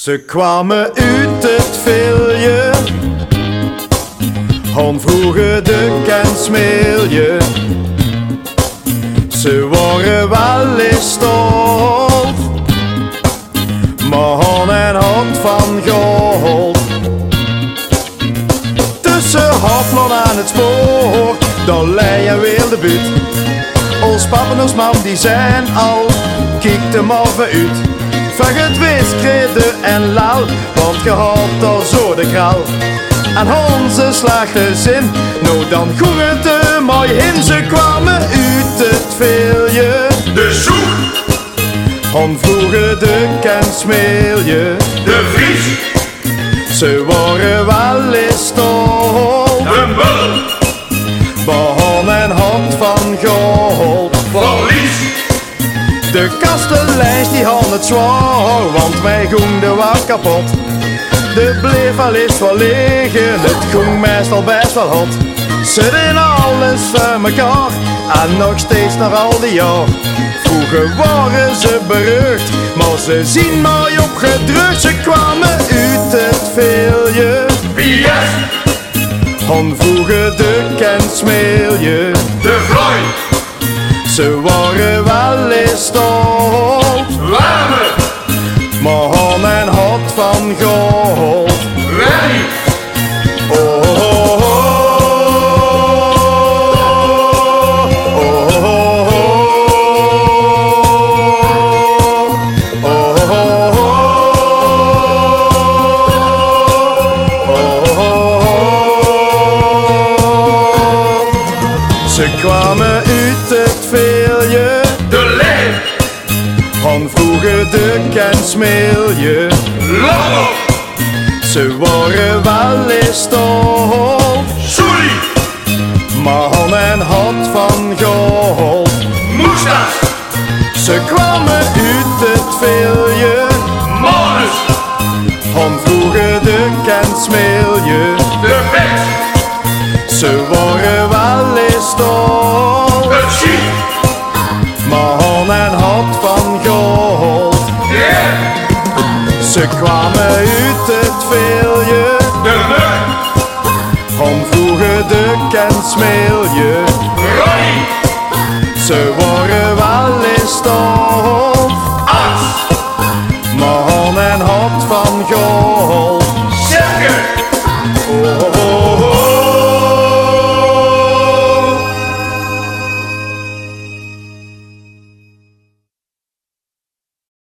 Ze kwamen uit het veelje, han vroegen de kensmeelje. Ze waren wel eens stof, maar han en had van goud. Tussen Hofland aan het spoor, daar lei en weer de buurt. Ons pap en ons mam die zijn al, kijk de morgen uit. Van het wiskrede en lal, want je had al zo de kraal. En onze slachtgezin, nou dan ging het er mooi in. Ze kwamen uit het veelje, De zoek, han vroegen de kensmeelje. de Vries, Ze waren wel eens stof, de Mul, behan en had van goud. Verlies, De kasteleins die hadden het zwaar, want mij ging de wat kapot. De bleef al eens wel liggen, het ging meestal best wel hot. Ze deden alles voor mekaar, en nog steeds na al die jaar. Vroeger waren ze berucht, maar ze zien mooi opgedrukt. Ze kwamen uit het veelje, PS, han vroegen de kensmeelje. de Vlooi, Ze waren wel eens stof, Warme, maar han en had van goud. Rennie, Oh, oh, oh, oh, oh, oh, oh. Ze kwamen uit het veelje, de Leeuw, han vroegen de kensmeelje. Lotto, Ze waren wel eens stof, Soelie, maar han en had van goud. Moestas, Ze kwamen uit het veelje, Manus, han vroegen de kensmeelje. de Bex, Ze waren wel eens stof, het Schiet, maar han en had van goud. de Ze kwamen uit het veelje, de Mug, han vroegen de kensmeelje. Ronnie, Ze waren wel eens stof, Arts, maar han en had van goud. Zepke, Oh, oh, oh, oh.